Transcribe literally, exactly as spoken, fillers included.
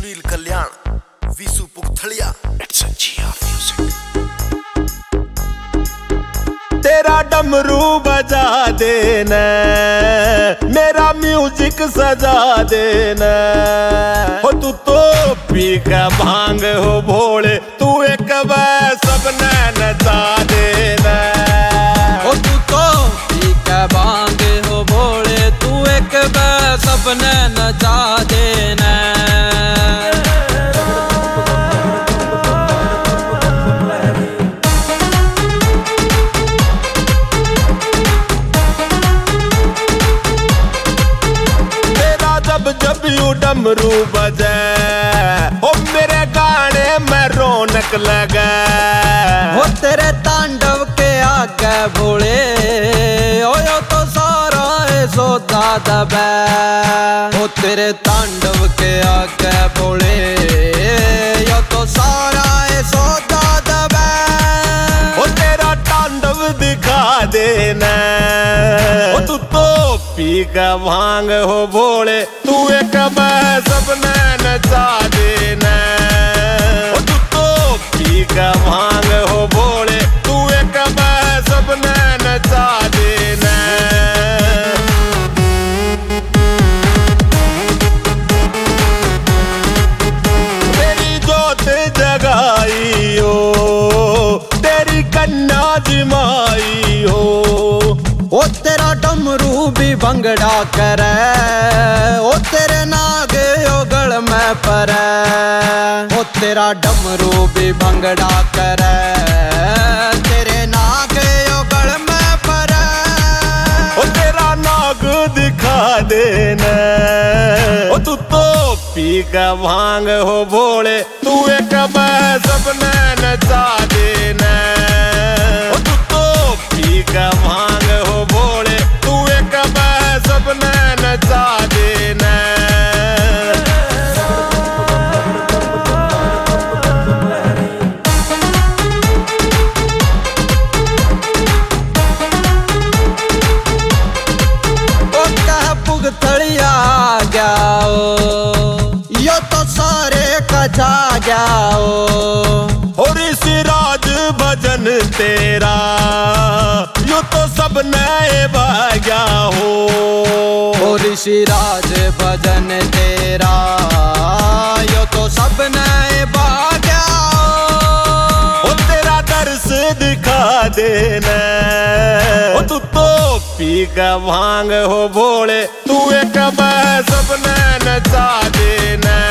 Sunil Kalyan, Vishu Pugathaliya. It's a Jiya music. तेरा डमरू बजा देना, मेरा म्यूजिक सजा देना। हो तू तो पी का भांग हो भोले, तू एक बार सबने नचा देना। हो तू तो पी का भांग हो भोले, तू एक बार सबने नचा देना। जब यू डमरू बजे, हो मेरे गाने में रौनक लगे। हो तेरे तांडव के आगे भोले, ओ यो तो सारा है सौदा दबे। हो तेरे तांडव के आगे भोले, यो तो सारा है सौदा दबे। हो तेरा तांडव दिखा देना, हो तू तो पी का भांग हो भोले, तू एक बार सबने नचा देना। हो तू तो पी का भांग हो भोले, तू एक बार सबने नचा देना। तेरी जोत जगाई हो, तेरी कन्या जिमाई हो। ओ तेरा डमरू भी भंगड़ा करे, ओ तेरे नाग योगल में परे। ओ तेरा डमरू भी भंगड़ा करे, तेरे नाग योगल में परे। ओ तेरा नाग दिखा देना, ओ तू तो पी का भांग हो भोले, तू एक बार सबने नचा देना। ओ तू तो पी का भांग हो भोले, तू एक बार सबने नचा देना। ओ कह पुगथलिया जाओ, यो तो सारे कचा जाओ। और सिराज भजन तेरा, यो तो सब नए भाग्या हो। और ऋषिराज भजन तेरा, यो तो सब नए भाग्या। ओ तेरा दर्श दिखा देना, ओ तू तो पी का भांग हो भोले, तू एक बार सबने नचा देना।